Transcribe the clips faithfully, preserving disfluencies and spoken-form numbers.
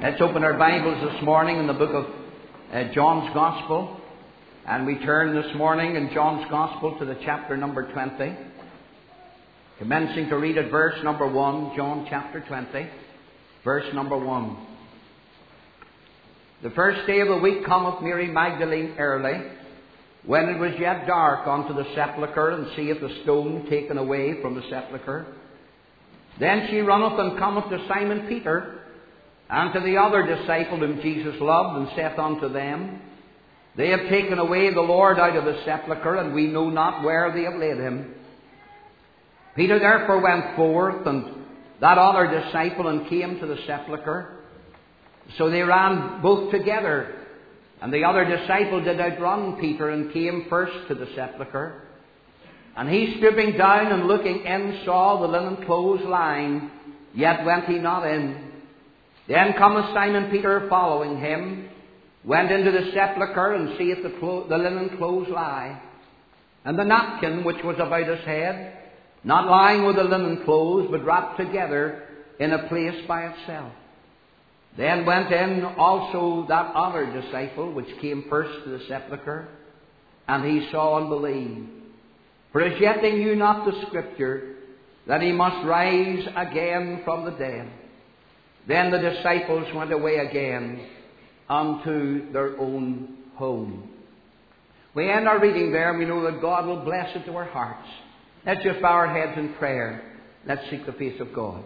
Let's open our Bibles this morning in the book of uh, John's Gospel. And we turn this morning in John's Gospel to the chapter number twenty. Commencing to read at verse number one, John chapter twenty, verse number one. The first day of the week cometh Mary Magdalene early, when it was yet dark, unto the sepulchre, and seeth the stone taken away from the sepulchre. Then she runneth and cometh to Simon Peter, and to the other disciple whom Jesus loved, and saith unto them, They have taken away the Lord out of the sepulchre, and we know not where they have laid him. Peter therefore went forth, and that other disciple, and came to the sepulchre. So they ran both together, and the other disciple did outrun Peter, and came first to the sepulchre. And he, stooping down and looking in, saw the linen clothes lying, yet went he not in. Then cometh Simon Peter following him, went into the sepulchre, and seeth the, clo- the linen clothes lie, and the napkin which was about his head, not lying with the linen clothes, but wrapped together in a place by itself. Then went in also that other disciple, which came first to the sepulchre, and he saw and believed. For as yet they knew not the Scripture, that he must rise again from the dead. Then the disciples went away again unto their own home. We end our reading there, and we know that God will bless it to our hearts. Let's just bow our heads in prayer. Let's seek the face of God.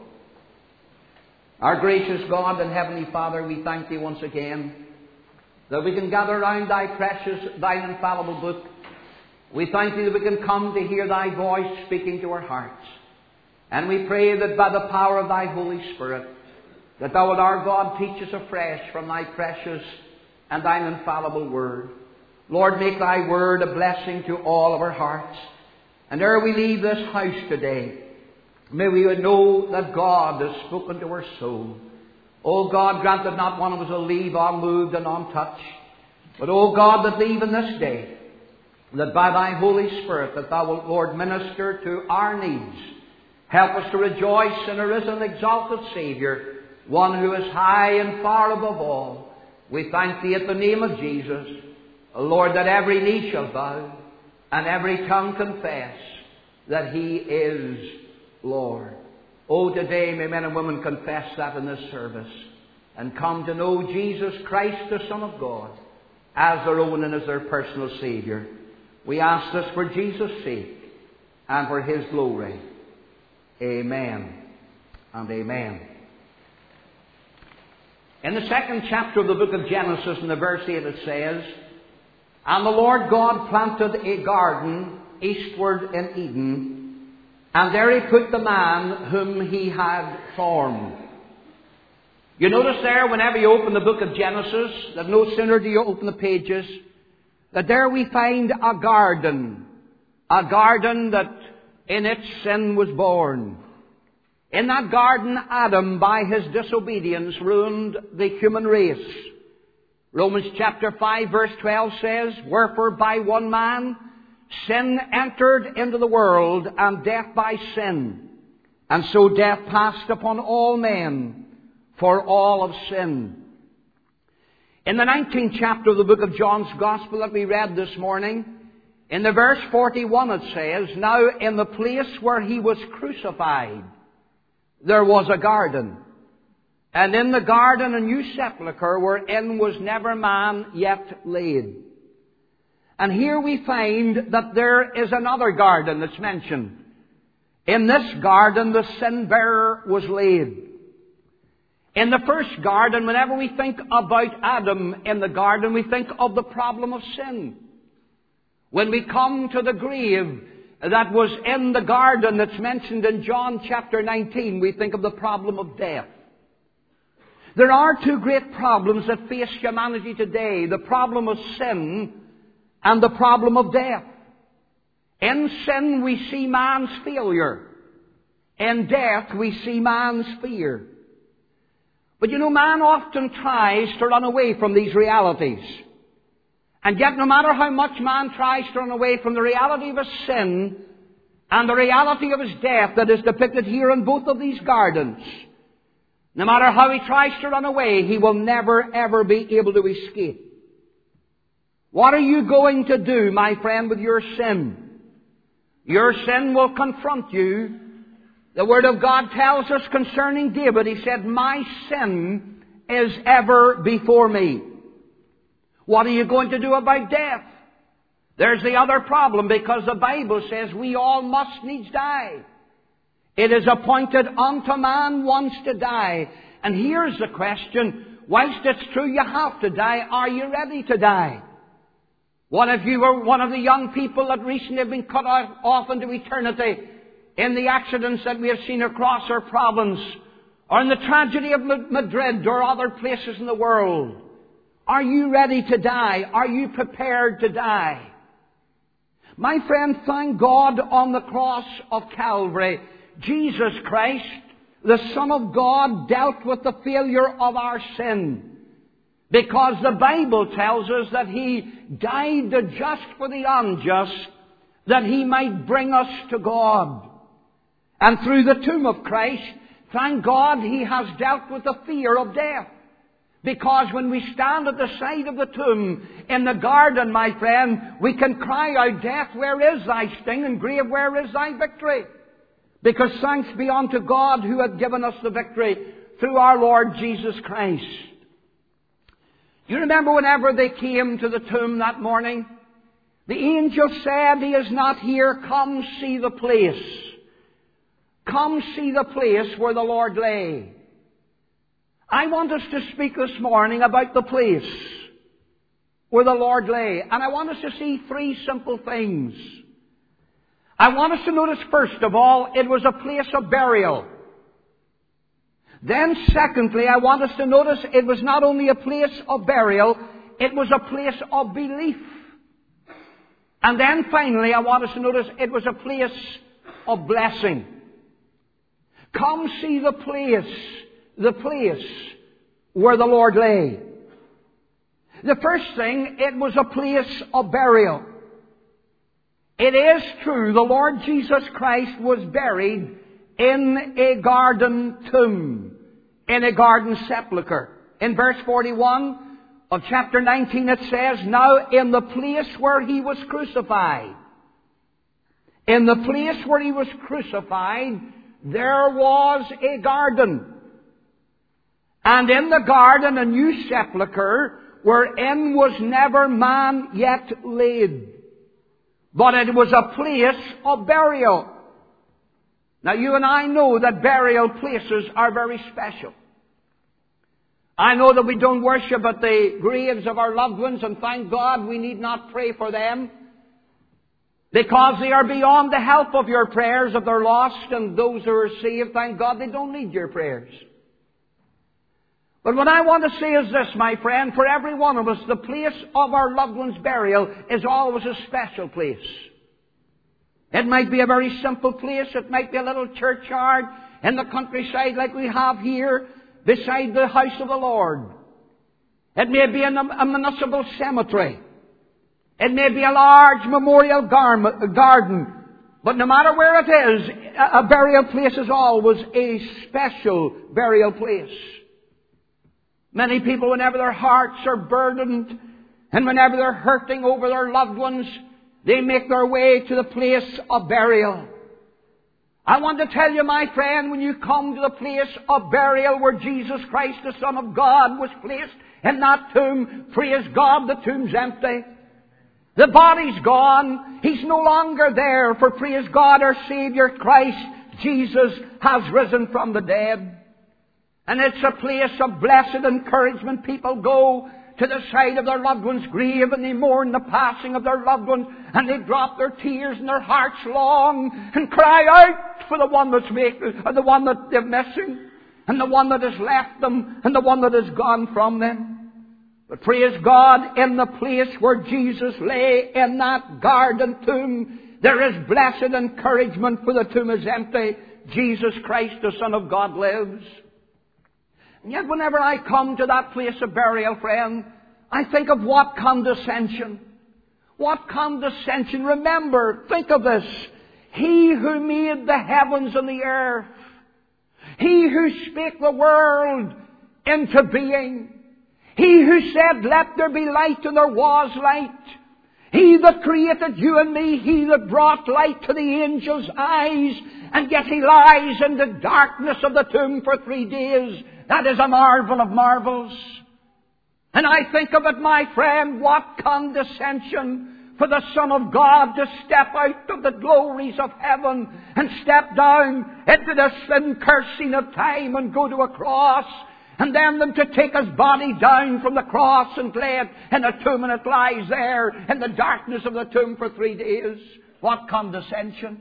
Our gracious God and Heavenly Father, we thank Thee once again that we can gather round Thy precious, Thine infallible book. We thank Thee that we can come to hear Thy voice speaking to our hearts. And we pray that by the power of Thy Holy Spirit, that Thou wilt, our God, teach us afresh from Thy precious and Thine infallible Word. Lord, make Thy Word a blessing to all of our hearts. And ere we leave this house today, may we know that God has spoken to our soul. O God, grant that not one of us will leave unmoved and untouched. But, O God, that even this day, that by Thy Holy Spirit, that Thou wilt, Lord, minister to our needs. Help us to rejoice in a risen, exalted Saviour, one who is high and far above all. We thank Thee at the name of Jesus, Lord, that every knee shall bow and every tongue confess that He is Lord. Oh, today may men and women confess that in this service and come to know Jesus Christ, the Son of God, as their own and as their personal Saviour. We ask this for Jesus' sake and for His glory. Amen and amen. In the second chapter of the book of Genesis, in the verse eight, it says, And the Lord God planted a garden eastward in Eden, and there He put the man whom He had formed. You notice there, whenever you open the book of Genesis, that no sooner do you open the pages, that there we find a garden, a garden that in its sin was born. In that garden, Adam, by his disobedience, ruined the human race. Romans chapter five, verse twelve says, Wherefore by one man sin entered into the world, and death by sin. And so death passed upon all men, for all have sinned. In the nineteenth chapter of the book of John's Gospel that we read this morning, in the verse forty-one it says, Now in the place where He was crucified, there was a garden, and in the garden a new sepulchre, wherein was never man yet laid. And here we find that there is another garden that's mentioned. In this garden the sin-bearer was laid. In the first garden, whenever we think about Adam in the garden, we think of the problem of sin. When we come to the grave that was in the garden that's mentioned in John chapter nineteen, we think of the problem of death. There are two great problems that face humanity today, the problem of sin and the problem of death. In sin we see man's failure. In death we see man's fear. But you know, man often tries to run away from these realities. And yet, no matter how much man tries to run away from the reality of his sin and the reality of his death that is depicted here in both of these gardens, No matter how he tries to run away, he will never, ever be able to escape. What are you going to do, my friend, with your sin? Your sin will confront you. The Word of God tells us concerning David, he said, my sin is ever before me. What are you going to do about death? There's the other problem, because the Bible says we all must needs die. It is appointed unto man once to die. And here's the question. Whilst it's true you have to die, are you ready to die? What if you were one of the young people that recently have been cut off into eternity in the accidents that we have seen across our province, or in the tragedy of Madrid or other places in the world? Are you ready to die? Are you prepared to die? My friend, thank God on the cross of Calvary, Jesus Christ, the Son of God, dealt with the failure of our sin. Because the Bible tells us that He died the just for the unjust, that He might bring us to God. And through the tomb of Christ, thank God, He has dealt with the fear of death. Because when we stand at the side of the tomb in the garden, my friend, we can cry out, death, where is thy sting? And grave, where is thy victory? Because thanks be unto God who hath given us the victory through our Lord Jesus Christ. You remember whenever they came to the tomb that morning? The angel said, He is not here. Come see the place. Come see the place where the Lord lay. I want us to speak this morning about the place where the Lord lay. And I want us to see three simple things. I want us to notice, first of all, it was a place of burial. Then, secondly, I want us to notice it was not only a place of burial, it was a place of belief. And then, finally, I want us to notice it was a place of blessing. Come see the place, the place where the Lord lay. The first thing, it was a place of burial. It is true, the Lord Jesus Christ was buried in a garden tomb, in a garden sepulchre. In verse forty-one of chapter nineteen it says, now in the place where He was crucified, in the place where He was crucified, there was a garden. And in the garden a new sepulchre, wherein was never man yet laid. But it was a place of burial. Now you and I know that burial places are very special. I know that we don't worship at the graves of our loved ones, and thank God we need not pray for them, because they are beyond the help of your prayers if they're lost, and those who are saved, thank God, they don't need your prayers. But what I want to say is this, my friend, for every one of us, the place of our loved one's burial is always a special place. It might be a very simple place. It might be a little churchyard in the countryside like we have here beside the house of the Lord. It may be in a, a municipal cemetery. It may be a large memorial gar- garden. But no matter where it is, a, a burial place is always a special burial place. Many people, whenever their hearts are burdened and whenever they're hurting over their loved ones, they make their way to the place of burial. I want to tell you, my friend, when you come to the place of burial where Jesus Christ, the Son of God, was placed in that tomb, praise God, the tomb's empty. The body's gone. He's no longer there, for praise God, our Savior Christ, Jesus, has risen from the dead. And it's a place of blessed encouragement. People go to the side of their loved one's grave and they mourn the passing of their loved one, and they drop their tears and their hearts long and cry out for the one that's making, and the one that they're missing, and the one that has left them, and the one that has gone from them. But praise God, in the place where Jesus lay in that garden tomb, there is blessed encouragement, for the tomb is empty. Jesus Christ, the Son of God, lives. And yet whenever I come to that place of burial, friend, I think of what condescension. What condescension. Remember, think of this. He who made the heavens and the earth, He who spake the world into being. He who said, let there be light, and there was light. He that created you and me, He that brought light to the angels' eyes, and yet He lies in the darkness of the tomb for three days. That is a marvel of marvels. And I think of it, my friend, what condescension for the Son of God to step out of the glories of heaven and step down into the sin cursing of time and go to a cross. And then them to take His body down from the cross and lay it in a tomb, and it lies there in the darkness of the tomb for three days. What condescension.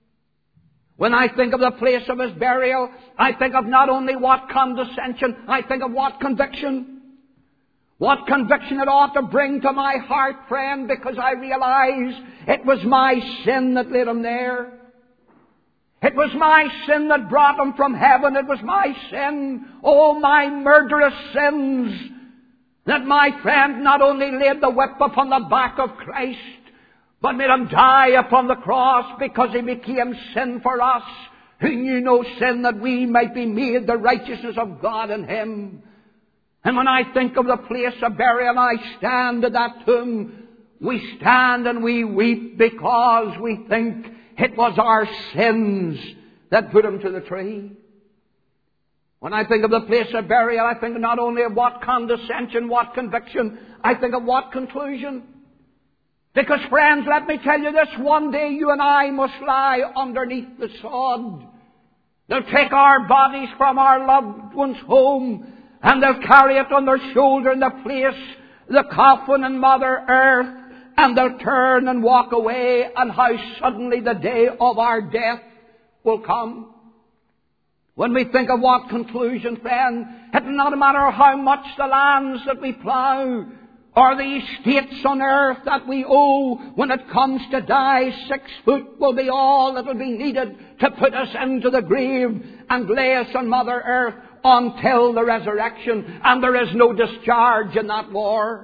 When I think of the place of His burial, I think of not only what condescension, I think of what conviction. What conviction it ought to bring to my heart, friend, because I realize it was my sin that laid Him there. It was my sin that brought Him from heaven. It was my sin, oh, my murderous sins, that my friend not only laid the whip upon the back of Christ, but made Him die upon the cross, because He became sin for us, who knew no sin, that we might be made the righteousness of God in Him. And when I think of the place of burial, I stand at that tomb, we stand and we weep, because we think it was our sins that put Him to the tree. When I think of the place of burial, I think not only of what condescension, what conviction, I think of what conclusion. Because, friends, let me tell you this, one day you and I must lie underneath the sod. They'll take our bodies from our loved ones' home, and they'll carry it on their shoulder in the place, the coffin and Mother Earth, and they'll turn and walk away, and how suddenly the day of our death will come. When we think of what conclusion, friend, it does not matter how much the lands that we plough, or the estates on earth that we owe, when it comes to die, six foot will be all that will be needed to put us into the grave and lay us on Mother Earth until the resurrection, and there is no discharge in that war.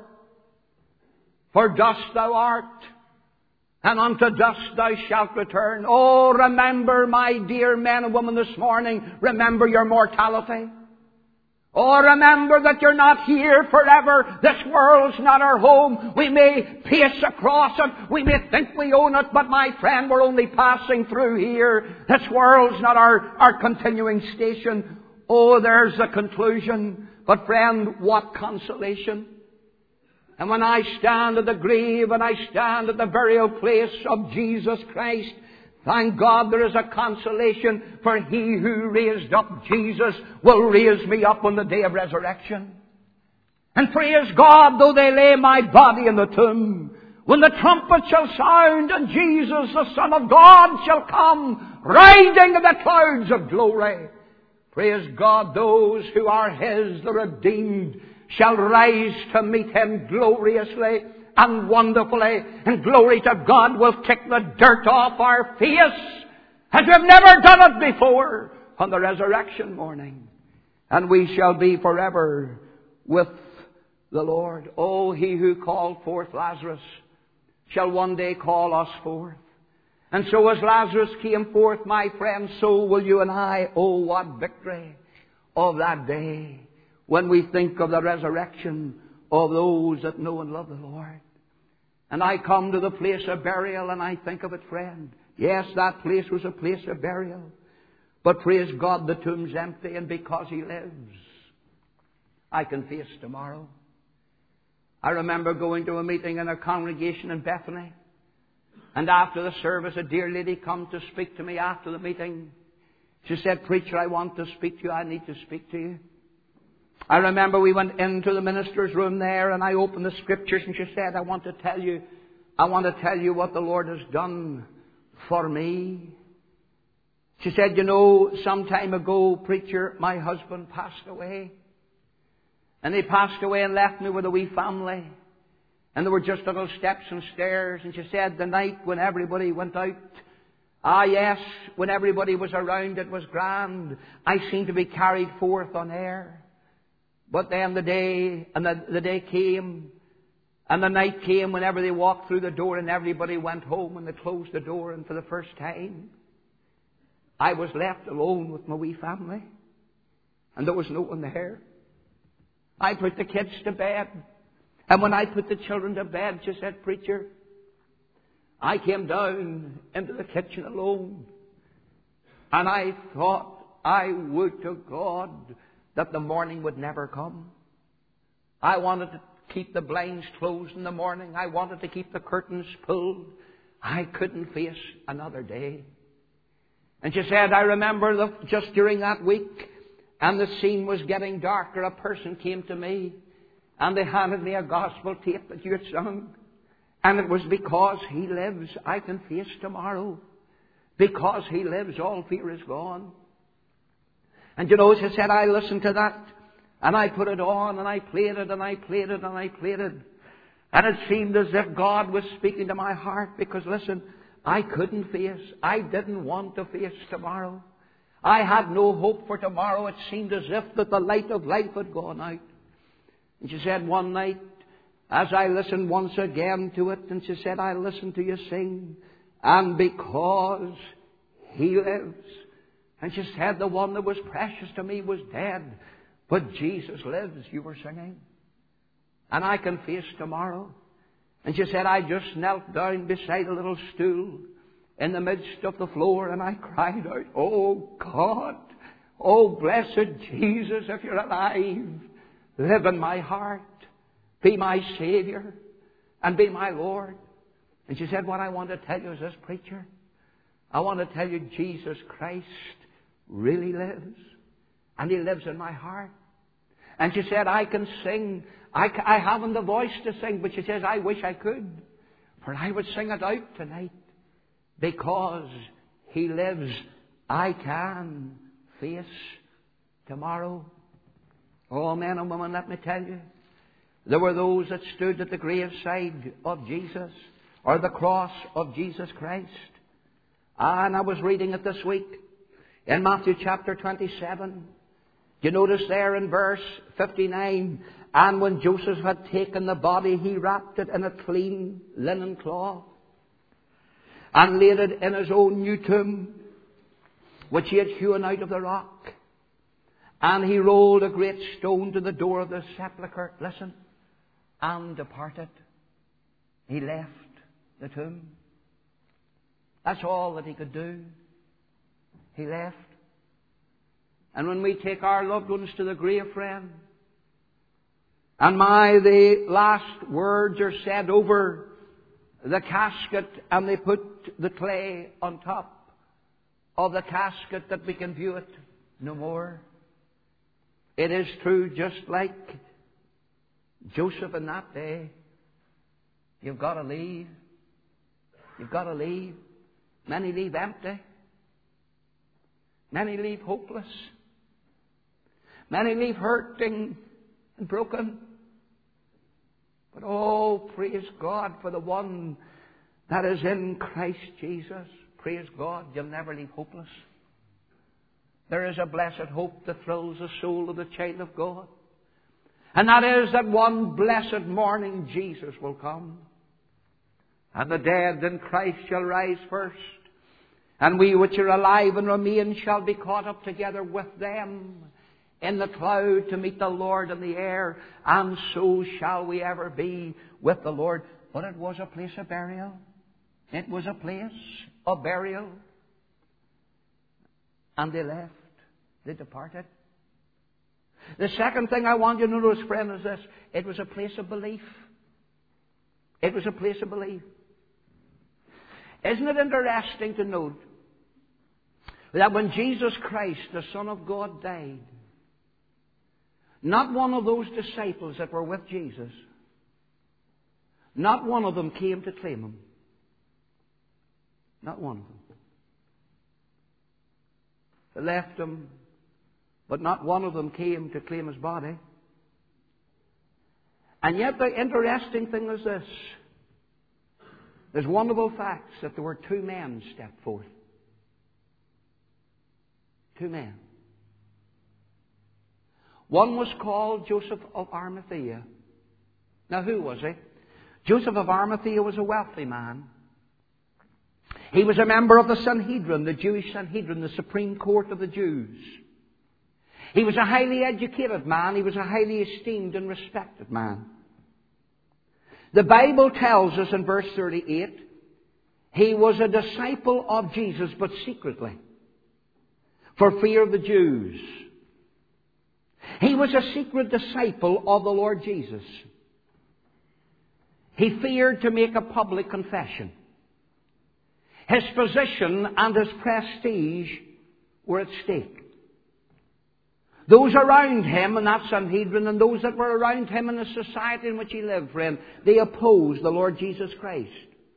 For dust thou art, and unto dust thou shalt return. Oh, remember, my dear men and women, this morning, remember your mortality. Oh, remember that you're not here forever. This world's not our home. We may pace across it. We may think we own it. But, my friend, we're only passing through here. This world's not our, our continuing station. Oh, there's the conclusion. But, friend, what consolation. And when I stand at the grave and I stand at the burial place of Jesus Christ, thank God there is a consolation, for He who raised up Jesus will raise me up on the day of resurrection. And praise God, though they lay my body in the tomb, when the trumpet shall sound and Jesus, the Son of God, shall come riding in the clouds of glory. Praise God, those who are His, the redeemed, shall rise to meet Him gloriously and wonderfully. And glory to God, will kick the dirt off our face as we've never done it before on the resurrection morning. And we shall be forever with the Lord. Oh, He who called forth Lazarus shall one day call us forth. And so as Lazarus came forth, my friends, so will you and I. Oh, what victory of that day, when we think of the resurrection of those that know and love the Lord. And I come to the place of burial and I think of it, friend. Yes, that place was a place of burial. But praise God, the tomb's empty, and because He lives, I can face tomorrow. I remember going to a meeting in a congregation in Bethany. And after the service, a dear lady come to speak to me after the meeting. She said, "Preacher, I want to speak to you. I need to speak to you." I remember we went into the minister's room there, and I opened the Scriptures, and she said, I want to tell you, I want to tell you what the Lord has done for me. She said, you know, some time ago, preacher, my husband passed away. And he passed away and left me with a wee family. And there were just little steps and stairs. And she said, the night when everybody went out, ah yes, when everybody was around, it was grand. I seemed to be carried forth on air. But then the day, and the, the day came, and the night came whenever they walked through the door and everybody went home and they closed the door, and for the first time, I was left alone with my wee family. And there was no one there. I put the kids to bed. And when I put the children to bed, she said, "Preacher, I came down into the kitchen alone. And I thought I would to God that the morning would never come. I wanted to keep the blinds closed in the morning. I wanted to keep the curtains pulled. I couldn't face another day." And she said, "I remember the, just during that week, and the scene was getting darker, a person came to me, and they handed me a gospel tape that you had sung. And it was because He lives, I can face tomorrow. Because He lives, all fear is gone." And you know, she said, I listened to that, and I put it on, and I played it, and I played it, and I played it. And it seemed as if God was speaking to my heart, because listen, I couldn't face, I didn't want to face tomorrow. I had no hope for tomorrow. It seemed as if that the light of life had gone out. And she said one night, as I listened once again to it, and she said, I listened to you sing, and because He lives. And she said, the one that was precious to me was dead, but Jesus lives, you were singing. And I can face tomorrow. And she said, I just knelt down beside a little stool in the midst of the floor, and I cried out, "Oh God, oh blessed Jesus, if you're alive, live in my heart, be my Savior, and be my Lord." And she said, what I want to tell you is this, preacher. I want to tell you Jesus Christ really lives, and He lives in my heart. And she said, I can sing. I, I haven't the voice to sing, but she says, I wish I could, for I would sing it out tonight. Because He lives, I can face tomorrow. Oh, men and women, let me tell you, there were those that stood at the graveside of Jesus, or the cross of Jesus Christ. And I was reading it this week in Matthew chapter twenty-seven. You notice there in verse fifty-nine, and when Joseph had taken the body, he wrapped it in a clean linen cloth and laid it in his own new tomb, which he had hewn out of the rock. And he rolled a great stone to the door of the sepulchre, listen, and departed. He left the tomb. That's all that he could do. He left. And when we take our loved ones to the grave, friend, and my, the last words are said over the casket, and they put the clay on top of the casket that we can view it no more. It is true, just like Joseph in that day. You've got to leave. You've got to leave. Many leave empty. Many leave hopeless. Many leave hurting and broken. But oh, praise God for the one that is in Christ Jesus. Praise God, you'll never leave hopeless. There is a blessed hope that thrills the soul of the child of God. And that is that one blessed morning Jesus will come. And the dead in Christ shall rise first. And we which are alive and remain shall be caught up together with them in the cloud to meet the Lord in the air. And so shall we ever be with the Lord. But it was a place of burial. It was a place of burial. And they left. They departed. The second thing I want you to notice, friend, is this. It was a place of belief. It was a place of belief. Isn't it interesting to note that when Jesus Christ, the Son of God, died, not one of those disciples that were with Jesus, not one of them came to claim Him. Not one of them. They left Him, but not one of them came to claim His body. And yet the interesting thing is this. There's wonderful facts that there were two men stepped forth. Two men. One was called Joseph of Arimathea. Now, who was he? Joseph of Arimathea was a wealthy man. He was a member of the Sanhedrin, the Jewish Sanhedrin, the supreme court of the Jews. He was a highly educated man. He was a highly esteemed and respected man. The Bible tells us in verse thirty-eight, he was a disciple of Jesus, but secretly, for fear of the Jews. He was a secret disciple of the Lord Jesus. He feared to make a public confession. His position and his prestige were at stake. Those around him in that Sanhedrin and those that were around him in the society in which he lived, friend, they opposed the Lord Jesus Christ.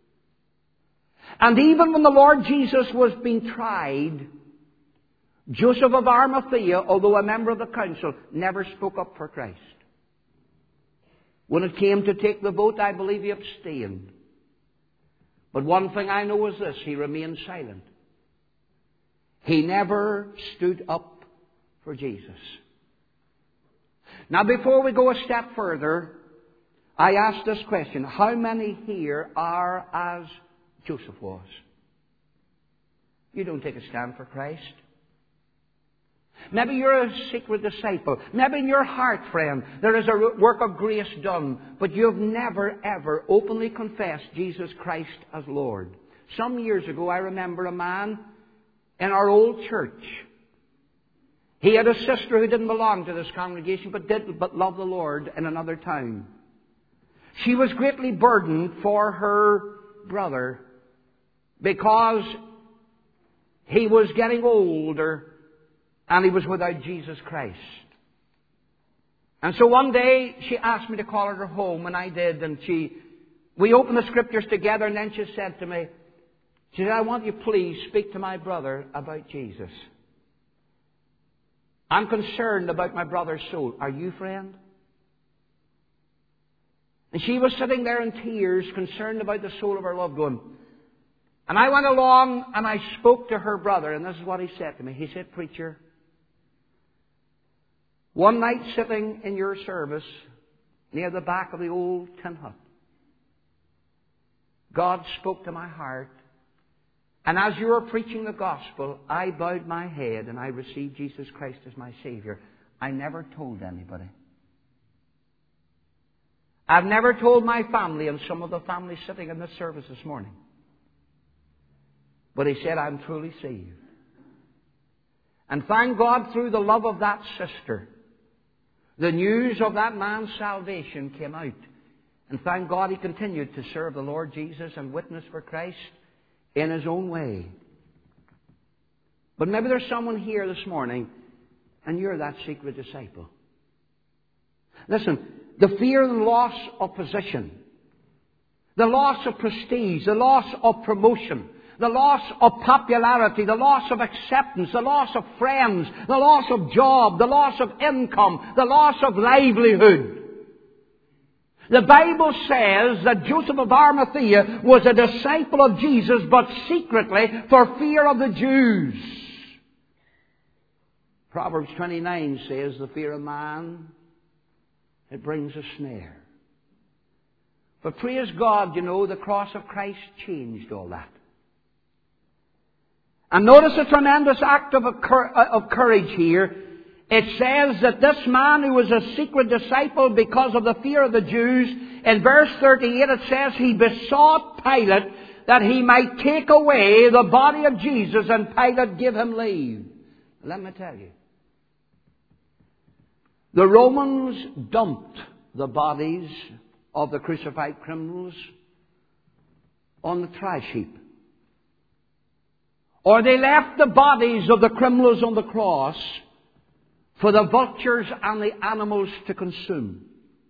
And even when the Lord Jesus was being tried, Joseph of Arimathea, although a member of the council, never spoke up for Christ. When it came to take the vote, I believe he abstained. But one thing I know is this, he remained silent. He never stood up for Jesus. Now, before we go a step further, I ask this question. How many here are as Joseph was? You don't take a stand for Christ. Maybe you're a secret disciple. Maybe in your heart, friend, there is a work of grace done, but you've never, ever openly confessed Jesus Christ as Lord. Some years ago, I remember a man in our old church. He had a sister who didn't belong to this congregation, but did but love the Lord in another town. She was greatly burdened for her brother because he was getting older and he was without Jesus Christ. And so one day she asked me to call her home, and I did. And she, we opened the scriptures together, and then she said to me, she said, I want you please speak to my brother about Jesus. I'm concerned about my brother's soul. Are you, friend? And she was sitting there in tears, concerned about the soul of her loved one. And I went along and I spoke to her brother, and this is what he said to me. He said, Preacher, one night sitting in your service near the back of the old tin hut, God spoke to my heart, and as you were preaching the gospel, I bowed my head and I received Jesus Christ as my Savior. I never told anybody. I've never told my family and some of the families sitting in this service this morning. But he said, I'm truly saved. And thank God, through the love of that sister, the news of that man's salvation came out. And thank God he continued to serve the Lord Jesus and witness for Christ in his own way. But maybe there's someone here this morning and you're that secret disciple. Listen, the fear and loss of position, the loss of prestige, the loss of promotion, the loss of popularity, the loss of acceptance, the loss of friends, the loss of job, the loss of income, the loss of livelihood. The Bible says that Joseph of Arimathea was a disciple of Jesus, but secretly for fear of the Jews. Proverbs twenty-nine says, the fear of man, it brings a snare. But praise God, you know, the cross of Christ changed all that. And notice a tremendous act of, of courage here. It says that this man who was a secret disciple because of the fear of the Jews, in verse thirty-eight it says he besought Pilate that he might take away the body of Jesus, and Pilate gave him leave. Let me tell you, the Romans dumped the bodies of the crucified criminals on the trash heap. Or they left the bodies of the criminals on the cross for the vultures and the animals to consume.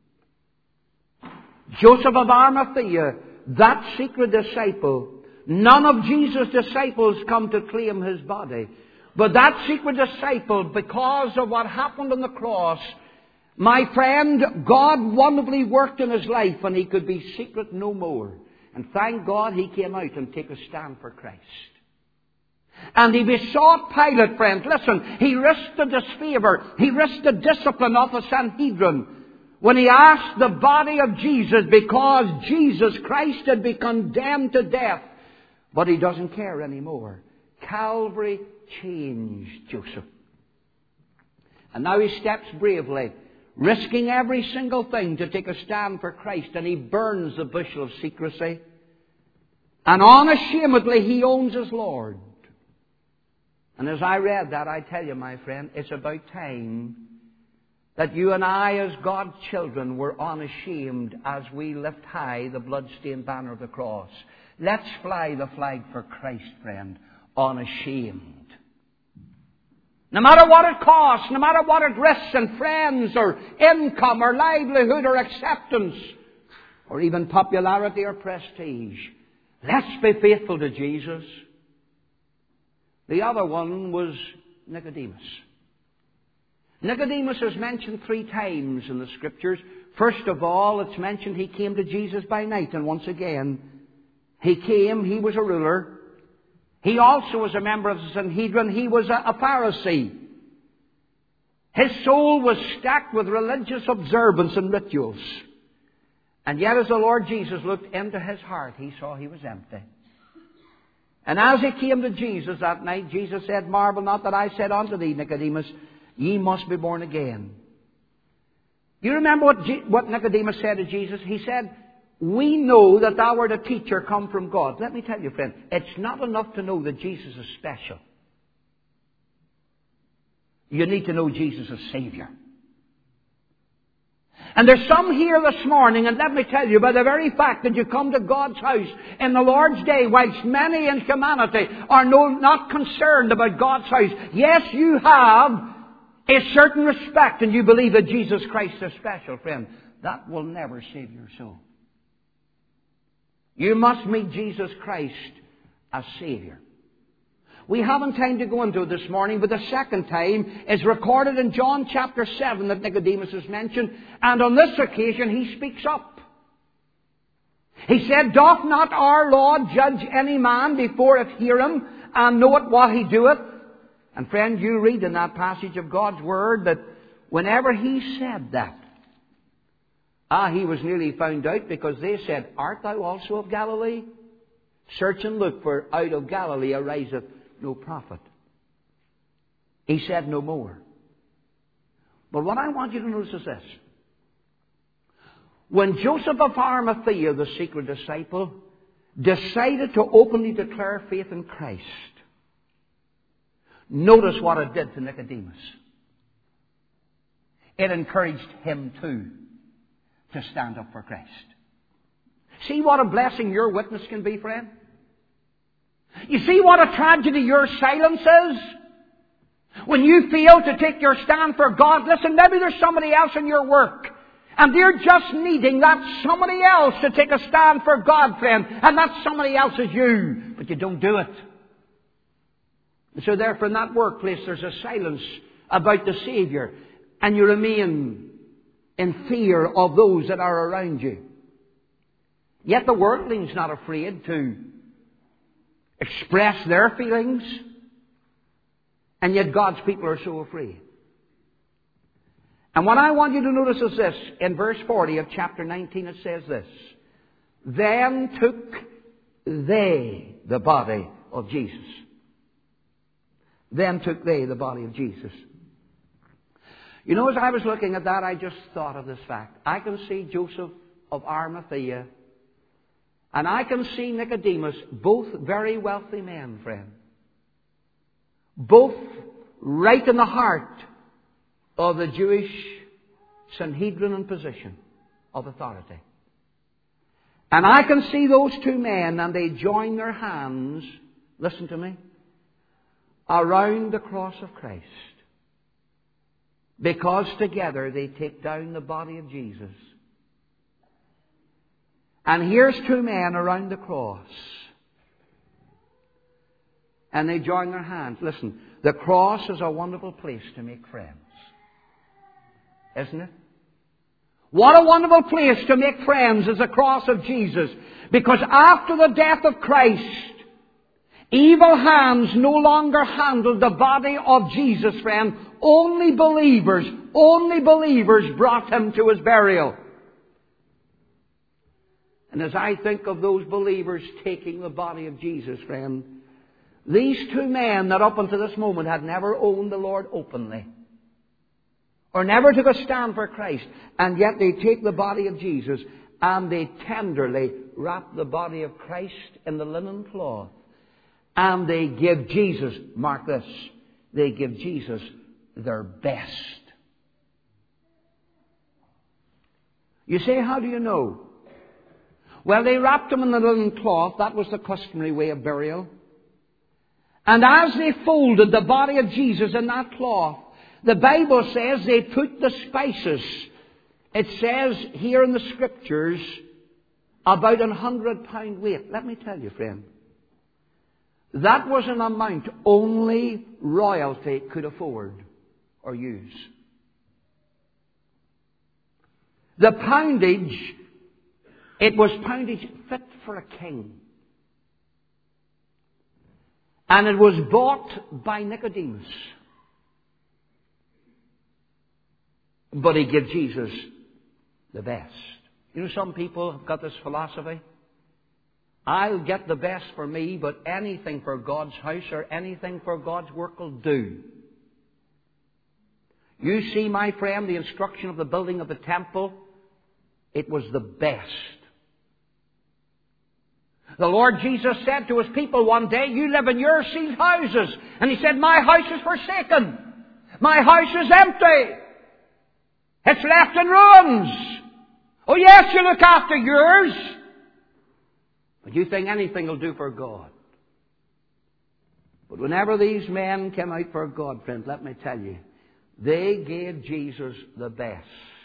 Joseph of Arimathea, that secret disciple, none of Jesus' disciples come to claim his body. But that secret disciple, because of what happened on the cross, my friend, God wonderfully worked in his life and he could be secret no more. And thank God he came out and took a stand for Christ. And he besought Pilate, friends. Listen, he risked the disfavor. He risked the discipline of the Sanhedrin when he asked the body of Jesus, because Jesus Christ had been condemned to death. But he doesn't care anymore. Calvary changed Joseph. And now he steps bravely, risking every single thing to take a stand for Christ, and he burns the bushel of secrecy. And unashamedly he owns his Lord. And as I read that, I tell you, my friend, it's about time that you and I, as God's children, were unashamed as we lift high the blood-stained banner of the cross. Let's fly the flag for Christ, friend, unashamed. No matter what it costs, no matter what it risks in friends or income or livelihood or acceptance or even popularity or prestige, let's be faithful to Jesus. The other one was Nicodemus. Nicodemus is mentioned three times in the Scriptures. First of all, it's mentioned he came to Jesus by night. And once again, he came, he was a ruler. He also was a member of the Sanhedrin. He was a, a Pharisee. His soul was stacked with religious observance and rituals. And yet as the Lord Jesus looked into his heart, he saw he was empty. And as he came to Jesus that night, Jesus said, "Marvel not that I said unto thee, Nicodemus, ye must be born again." You remember what, G- what Nicodemus said to Jesus? He said, "We know that thou art a teacher come from God." Let me tell you, friend, it's not enough to know that Jesus is special. You need to know Jesus as Savior. And there's some here this morning, and let me tell you, by the very fact that you come to God's house in the Lord's day, whilst many in humanity are no, not concerned about God's house, yes, you have a certain respect and you believe that Jesus Christ is special, friend. That will never save your soul. You must meet Jesus Christ as Savior. We haven't time to go into it this morning, but the second time is recorded in John chapter seven that Nicodemus is mentioned. And on this occasion he speaks up. He said, "Doth not our Lord judge any man before it hear him, and knoweth what he doeth?" And friend, you read in that passage of God's Word that whenever he said that, ah, he was nearly found out, because they said, "Art thou also of Galilee? Search and look, for out of Galilee ariseth no prophet." He said no more. But what I want you to notice is this. When Joseph of Arimathea, the secret disciple, decided to openly declare faith in Christ, notice what it did to Nicodemus. It encouraged him too to stand up for Christ. See what a blessing your witness can be, friend? You see what a tragedy your silence is? When you fail to take your stand for God, listen, maybe there's somebody else in your work, and they're just needing that somebody else to take a stand for God, friend, and that somebody else is you, but you don't do it. And so therefore in that workplace there's a silence about the Savior, and you remain in fear of those that are around you. Yet the worldling's not afraid to express their feelings, and yet God's people are so afraid. And what I want you to notice is this. In verse forty of chapter nineteen it says this: "Then took they the body of Jesus." Then took they the body of Jesus. You know, as I was looking at that, I just thought of this fact. I can see Joseph of Arimathea, and I can see Nicodemus, both very wealthy men, friend. Both right in the heart of the Jewish Sanhedrin and position of authority. And I can see those two men, and they join their hands, listen to me, around the cross of Christ. Because together they take down the body of Jesus. And here's two men around the cross. And they join their hands. Listen, the cross is a wonderful place to make friends. Isn't it? What a wonderful place to make friends is the cross of Jesus. Because after the death of Christ, evil hands no longer handled the body of Jesus, friend. Only believers, only believers brought him to his burial. And as I think of those believers taking the body of Jesus, friend, these two men that up until this moment had never owned the Lord openly, or never took a stand for Christ, and yet they take the body of Jesus and they tenderly wrap the body of Christ in the linen cloth, and they give Jesus, mark this, they give Jesus their best. You say, how do you know? Well, they wrapped him in the linen cloth. That was the customary way of burial. And as they folded the body of Jesus in that cloth, the Bible says they put the spices. It says here in the Scriptures about a hundred pound weight. Let me tell you, friend, that was an amount only royalty could afford or use. The poundage, it was poundage fit for a king. And it was bought by Nicodemus. But he gave Jesus the best. You know, some people have got this philosophy. I'll get the best for me, but anything for God's house or anything for God's work will do. You see, my friend, the instruction of the building of the temple, it was the best. The Lord Jesus said to His people one day, you live in your sealed houses. And He said, my house is forsaken. My house is empty. It's left in ruins. Oh yes, you look after yours. But you think anything will do for God. But whenever these men came out for God, friends, let me tell you, they gave Jesus the best.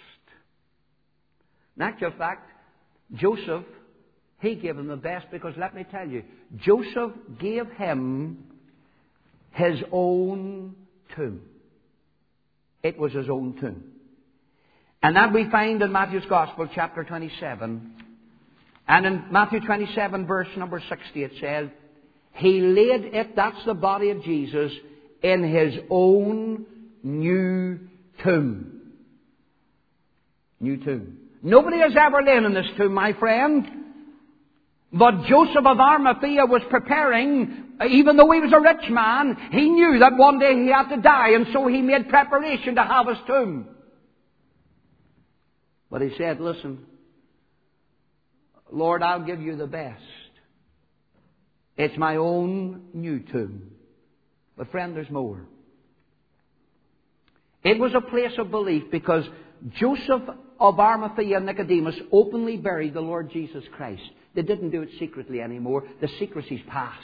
In actual fact, Joseph, he gave him the best because, let me tell you, Joseph gave him his own tomb. It was his own tomb. And that we find in Matthew's Gospel, chapter twenty-seven. And in Matthew twenty-seven, verse number sixty, it says, He laid it, that's the body of Jesus, in His own new tomb. New tomb. Nobody has ever lain in this tomb, my friend. But Joseph of Arimathea was preparing, even though he was a rich man, he knew that one day he had to die, and so he made preparation to have his tomb. But he said, listen, Lord, I'll give you the best. It's my own new tomb. But friend, there's more. It was a place of belief because Joseph of Arimathea and Nicodemus openly buried the Lord Jesus Christ. They didn't do it secretly anymore. The secrecy's past.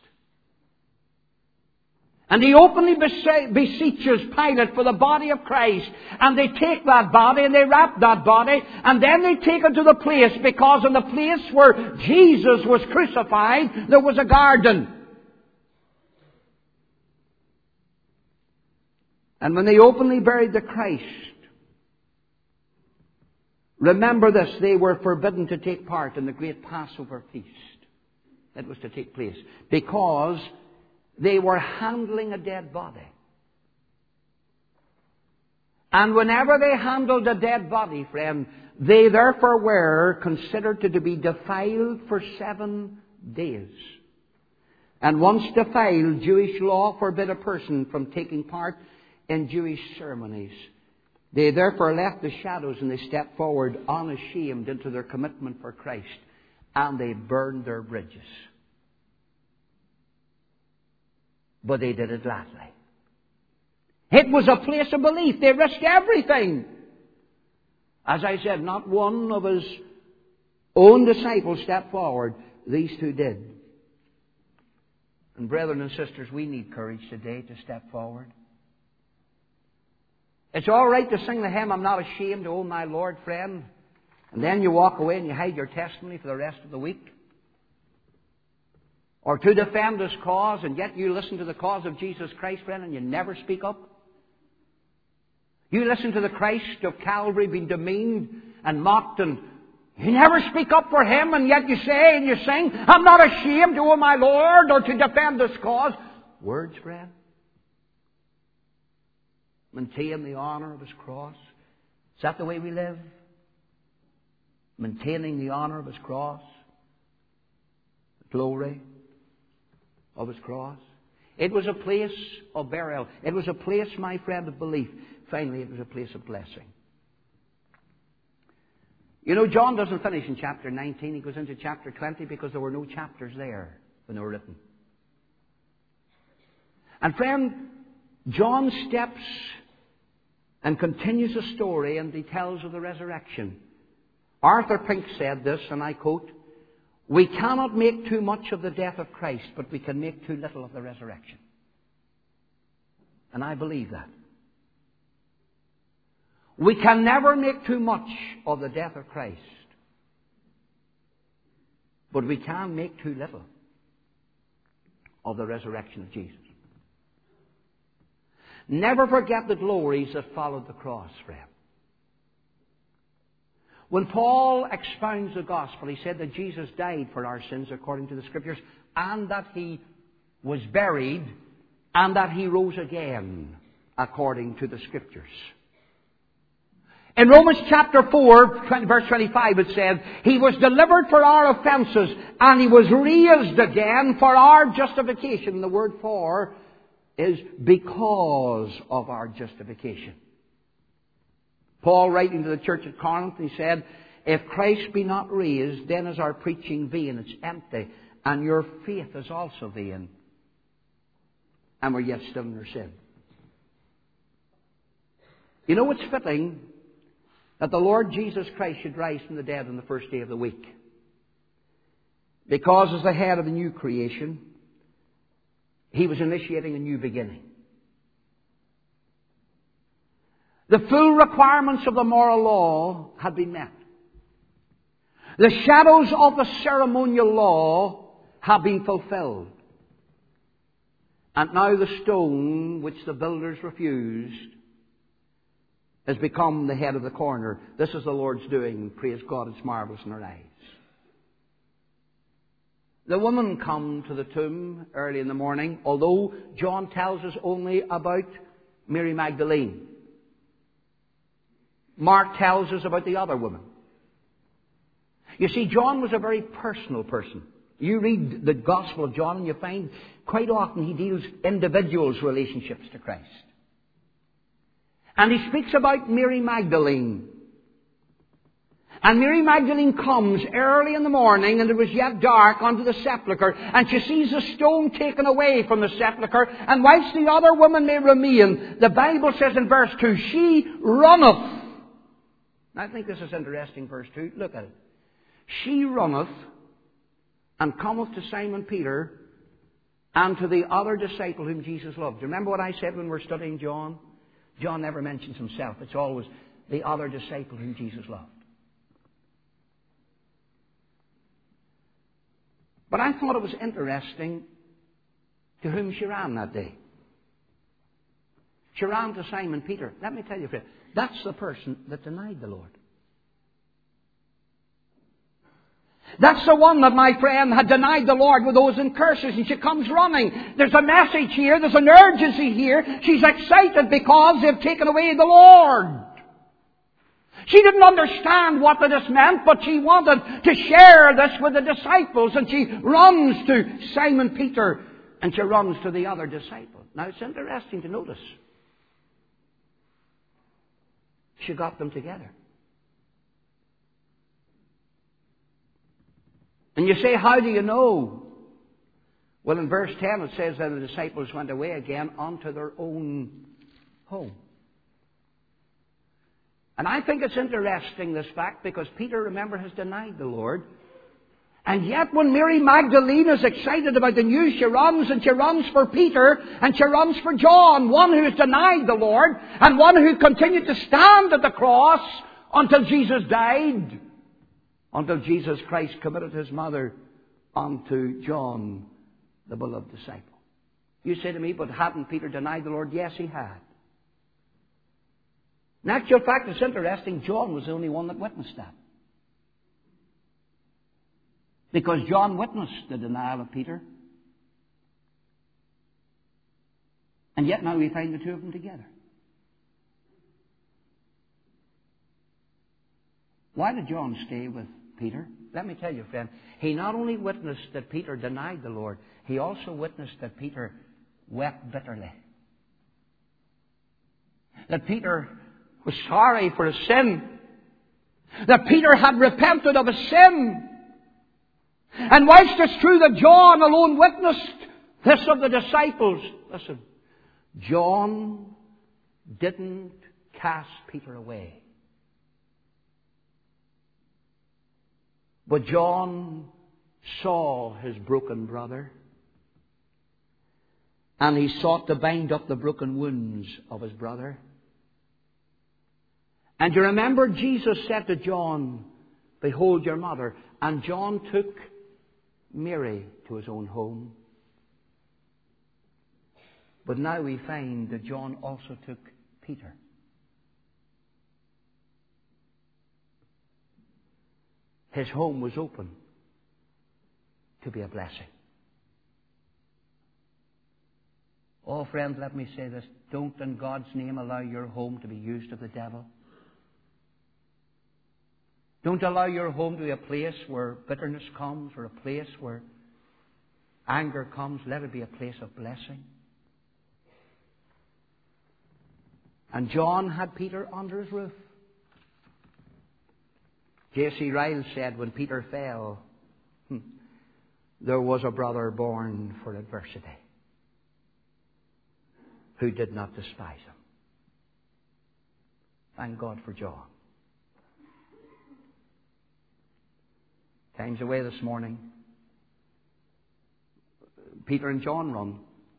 And he openly beseeches Pilate for the body of Christ. And they take that body and they wrap that body. And then they take it to the place, because in the place where Jesus was crucified, there was a garden. And when they openly buried the Christ, remember this, they were forbidden to take part in the great Passover feast that was to take place, because they were handling a dead body. And whenever they handled a dead body, friend, they therefore were considered to be defiled for seven days. And once defiled, Jewish law forbid a person from taking part in Jewish ceremonies. They therefore left the shadows and they stepped forward unashamed into their commitment for Christ. And they burned their bridges. But they did it gladly. It was a place of belief. They risked everything. As I said, not one of His own disciples stepped forward. These two did. And brethren and sisters, we need courage today to step forward. It's all right to sing the hymn, I'm not ashamed to own my Lord, friend. And then you walk away and you hide your testimony for the rest of the week. Or to defend His cause, and yet you listen to the cause of Jesus Christ, friend, and you never speak up. You listen to the Christ of Calvary being demeaned and mocked, and you never speak up for Him, and yet you say and you sing, I'm not ashamed to own my Lord or to defend His cause. Words, friend. Maintain the honor of His cross. Is that the way we live? Maintaining the honor of His cross. The glory of His cross. It was a place of burial. It was a place, my friend, of belief. finally it was a place of blessing. You know, John doesn't finish in chapter nineteen. He goes into chapter twenty because there were no chapters there when they were written. And friend, John steps and continues the story, and he tells of the resurrection. Arthur Pink said this, and I quote, "We cannot make too much of the death of Christ, but we can make too little of the resurrection." And I believe that. We can never make too much of the death of Christ, but we can make too little of the resurrection of Jesus. Never forget the glories that followed the cross, friend. When Paul expounds the gospel, he said that Jesus died for our sins according to the Scriptures, and that He was buried, and that He rose again according to the Scriptures. In Romans chapter four, verse twenty-five, it says, He was delivered for our offences, and He was raised again for our justification. The word for is because of our justification. Paul, writing to the church at Corinth, he said, "If Christ be not raised, then is our preaching vain, it's empty, and your faith is also vain, and we're yet still in our sin." You know, it's fitting that the Lord Jesus Christ should rise from the dead on the first day of the week, because as the head of the new creation, He was initiating a new beginning. The full requirements of the moral law had been met. The shadows of the ceremonial law have been fulfilled. And now the stone which the builders refused has become the head of the corner. This is the Lord's doing. Praise God, it's marvelous in our eyes. The woman come to the tomb early in the morning, although John tells us only about Mary Magdalene. Mark tells us about the other woman. You see, John was a very personal person. You read the Gospel of John and you find quite often he deals individuals' relationships to Christ. And he speaks about Mary Magdalene. And Mary Magdalene comes early in the morning, and it was yet dark, unto the sepulchre, and she sees the stone taken away from the sepulchre, and whilst the other woman may remain, the Bible says in verse two, she runneth. I think this is interesting, verse two. Look at it. She runneth and cometh to Simon Peter and to the other disciple whom Jesus loved. Remember what I said when we were studying John? John never mentions himself. It's always the other disciple whom Jesus loved. But I thought it was interesting to whom she ran that day. She ran to Simon Peter. Let me tell you, friend, that's the person that denied the Lord. That's the one that, my friend, had denied the Lord with oaths and curses, and she comes running. There's a message here, there's an urgency here. She's excited because they've taken away the Lord. She didn't understand what this meant, but she wanted to share this with the disciples, and she runs to Simon Peter, and she runs to the other disciple. Now, it's interesting to notice. She got them together. And you say, how do you know? Well, in verse ten it says that the disciples went away again unto their own home. And I think it's interesting, this fact, because Peter, remember, has denied the Lord. And yet when Mary Magdalene is excited about the news, she runs, and she runs for Peter, and she runs for John, one who has denied the Lord, and one who continued to stand at the cross until Jesus died, until Jesus Christ committed His mother unto John, the beloved disciple. You say to me, but hadn't Peter denied the Lord? Yes, he had. In actual fact, it's interesting, John was the only one that witnessed that. Because John witnessed the denial of Peter. And yet now we find the two of them together. Why did John stay with Peter? Let me tell you, friend, he not only witnessed that Peter denied the Lord, he also witnessed that Peter wept bitterly. that Peter was sorry for his sin. That Peter had repented of his sin. And whilst it's true that John alone witnessed this of the disciples, listen, John didn't cast Peter away. But John saw his broken brother, and he sought to bind up the broken wounds of his brother. And you remember Jesus said to John, "Behold your mother." And John took Mary to his own home. But now we find that John also took Peter. His home was open to be a blessing. Oh, friend, let me say this. Don't, in God's name, allow your home to be used of the devil. Don't allow your home to be a place where bitterness comes, or a place where anger comes. Let it be a place of blessing. And John had Peter under his roof. J C Ryle said when Peter fell, hmm, there was a brother born for adversity who did not despise him. Thank God for John. Time's away this morning. Peter and John run.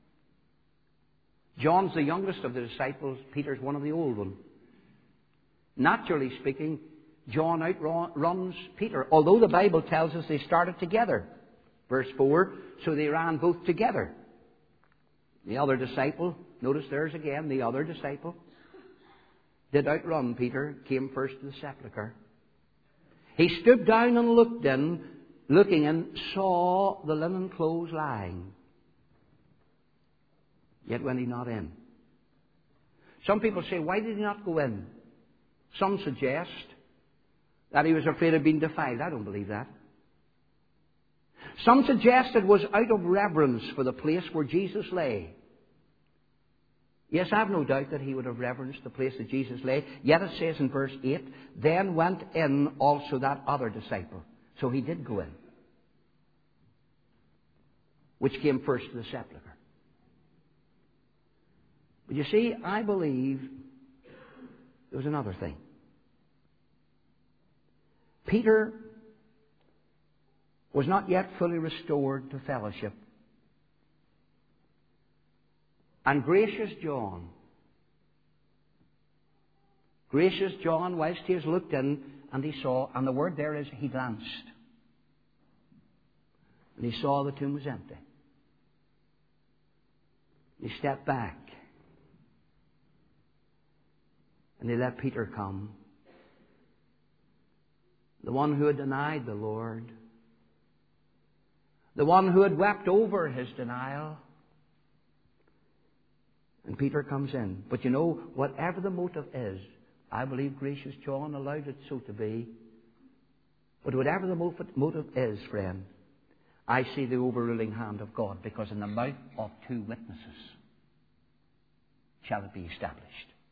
John's the youngest of the disciples. Peter's one of the old ones. Naturally speaking, John outruns Peter, although the Bible tells us they started together. Verse four, so they ran both together. The other disciple, notice there's again, the other disciple, did outrun Peter, came first to the sepulchre. He stooped down and looked in, looking in, saw the linen clothes lying. Yet went he not in. Some people say, why did he not go in? Some suggest that he was afraid of being defiled. I don't believe that. Some suggest it was out of reverence for the place where Jesus lay. Yes, I have no doubt that he would have reverenced the place that Jesus lay. Yet it says in verse eight, then went in also that other disciple. So he did go in. Which came first to the sepulchre. But you see, I believe there was another thing. Peter was not yet fully restored to fellowship. And gracious John, gracious John, whilst he has looked in and he saw, and the word there is he glanced. And he saw the tomb was empty. He stepped back. And he let Peter come. The one who had denied the Lord. The one who had wept over his denial. And Peter comes in. But you know, whatever the motive is, I believe gracious John allowed it so to be. But whatever the motive is, friend, I see the overruling hand of God, because in the mouth of two witnesses shall it be established.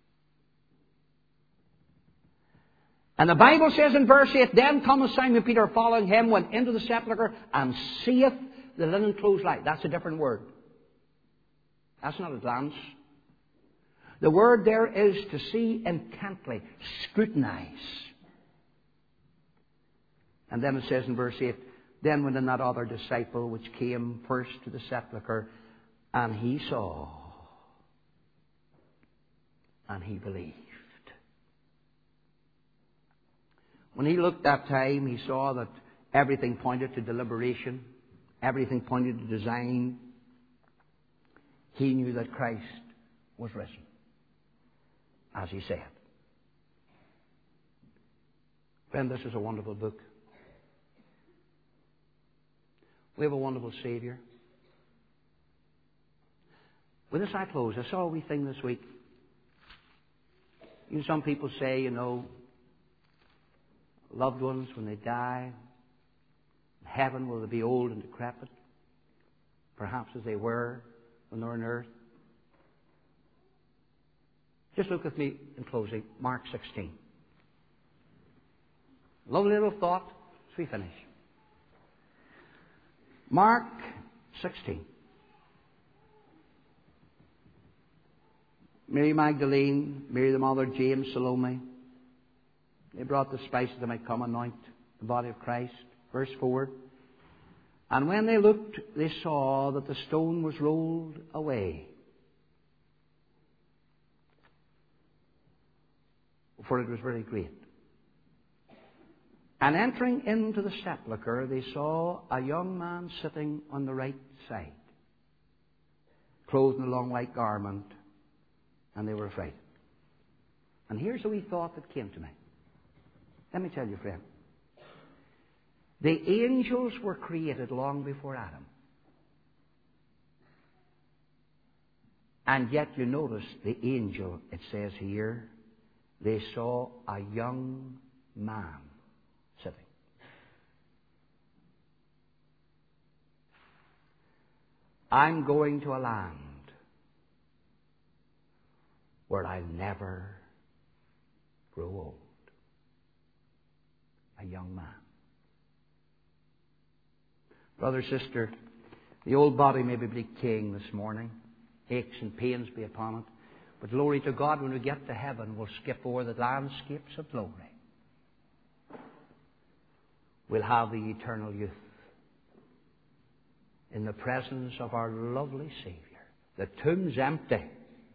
And the Bible says in verse eight, then Thomas, Simon Peter, following him, went into the sepulchre and seeth the linen clothes lie. That's a different word. That's not a glance. The word there is to see intently, scrutinize. And then it says in verse eight, then went in that other disciple which came first to the sepulchre, and he saw, and he believed. When he looked that time, he saw that everything pointed to deliberation, everything pointed to design. He knew that Christ was risen, as he said. Friend, this is a wonderful book. We have a wonderful Savior. With this I close. I saw a wee thing this week. You know, some people say, you know, loved ones, when they die, in heaven will they be old and decrepit, perhaps as they were when they were on earth. Just look with me in closing, Mark sixteen. Lovely little thought as we finish. Mark sixteen. Mary Magdalene, Mary the mother of James, Salome. They brought the spices that might come anoint the body of Christ. Verse four. And when they looked, they saw that the stone was rolled away. For it was very great. And entering into the sepulchre, they saw a young man sitting on the right side, clothed in a long white garment, and they were afraid. And here's a wee thought that came to me. Let me tell you, friend. The angels were created long before Adam. And yet you notice the angel, it says here, they saw a young man sitting. I'm going to a land where I'll never grow old. A young man. Brother, sister, the old body may be decaying this morning. Aches and pains be upon it. But glory to God, when we get to heaven, we'll skip over the landscapes of glory. We'll have the eternal youth in the presence of our lovely Savior. The tomb's empty,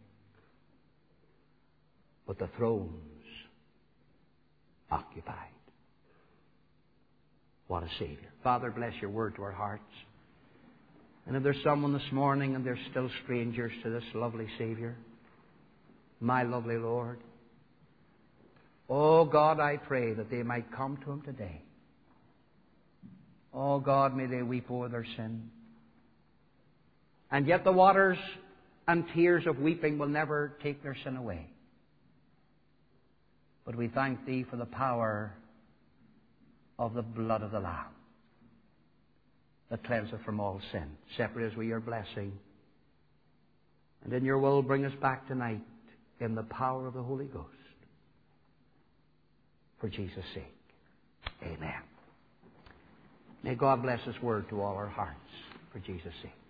but the throne's occupied. What a Savior. Father, bless your word to our hearts. And if there's someone this morning and they're still strangers to this lovely Savior, my lovely Lord, oh God, I pray that they might come to Him today. Oh God, may they weep over their sin. And yet the waters and tears of weeping will never take their sin away. But we thank Thee for the power of the blood of the Lamb that cleanseth from all sin. Separate as we your blessing. And in your will bring us back tonight in the power of the Holy Ghost. For Jesus' sake. Amen. May God bless His word to all our hearts. For Jesus' sake.